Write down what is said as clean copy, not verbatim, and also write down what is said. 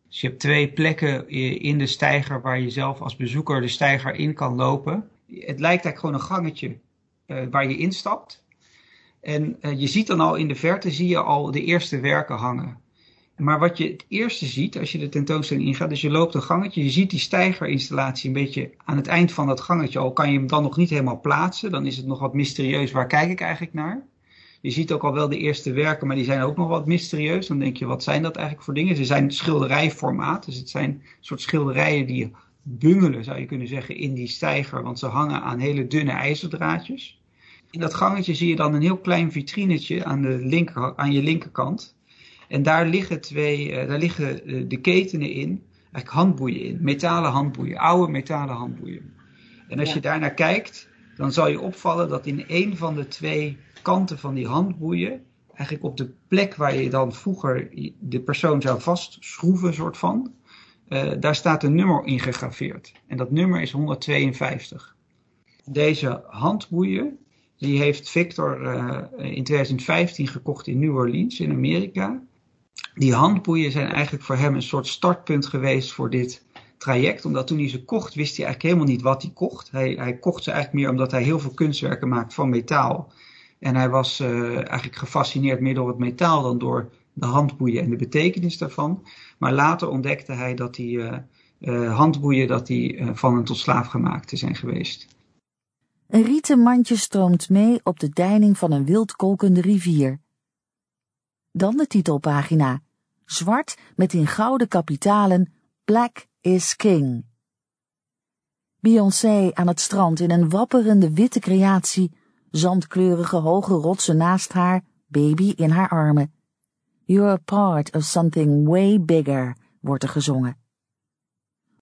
Dus je hebt 2 plekken in de steiger waar je zelf als bezoeker de steiger in kan lopen. Het lijkt eigenlijk gewoon een gangetje waar je instapt. En je ziet dan al in de verte, zie je al de eerste werken hangen. Maar wat je het eerste ziet als je de tentoonstelling ingaat, dus je loopt een gangetje, je ziet die steigerinstallatie een beetje aan het eind van dat gangetje, al kan je hem dan nog niet helemaal plaatsen, dan is het nog wat mysterieus, waar kijk ik eigenlijk naar? Je ziet ook al wel de eerste werken, maar die zijn ook nog wat mysterieus. Dan denk je, wat zijn dat eigenlijk voor dingen? Ze zijn schilderijformaat, dus het zijn een soort schilderijen die bungelen, zou je kunnen zeggen, in die steiger, want ze hangen aan hele dunne ijzerdraadjes. In dat gangetje zie je dan een heel klein vitrinetje aan je linkerkant. En daar liggen de ketenen in, eigenlijk handboeien in, metalen handboeien, oude metalen handboeien. En als je daarnaar kijkt, dan zal je opvallen dat in een van de 2 kanten van die handboeien, eigenlijk op de plek waar je dan vroeger de persoon zou vastschroeven, soort van, daar staat een nummer in gegraveerd. En dat nummer is 152. Deze handboeien, die heeft Victor in 2015 gekocht in New Orleans in Amerika. Die handboeien zijn eigenlijk voor hem een soort startpunt geweest voor dit traject. Omdat toen hij ze kocht, wist hij eigenlijk helemaal niet wat hij kocht. Hij kocht ze eigenlijk meer omdat hij heel veel kunstwerken maakt van metaal. En hij was eigenlijk gefascineerd meer door het metaal dan door de handboeien en de betekenis daarvan. Maar later ontdekte hij dat die handboeien van een tot slaaf gemaakte zijn geweest. Een rieten mandje stroomt mee op de deining van een wildkolkende rivier. Dan de titelpagina, zwart met in gouden kapitalen Black is King. Beyoncé aan het strand in een wapperende witte creatie, zandkleurige hoge rotsen naast haar, baby in haar armen. You're a part of something way bigger, wordt er gezongen.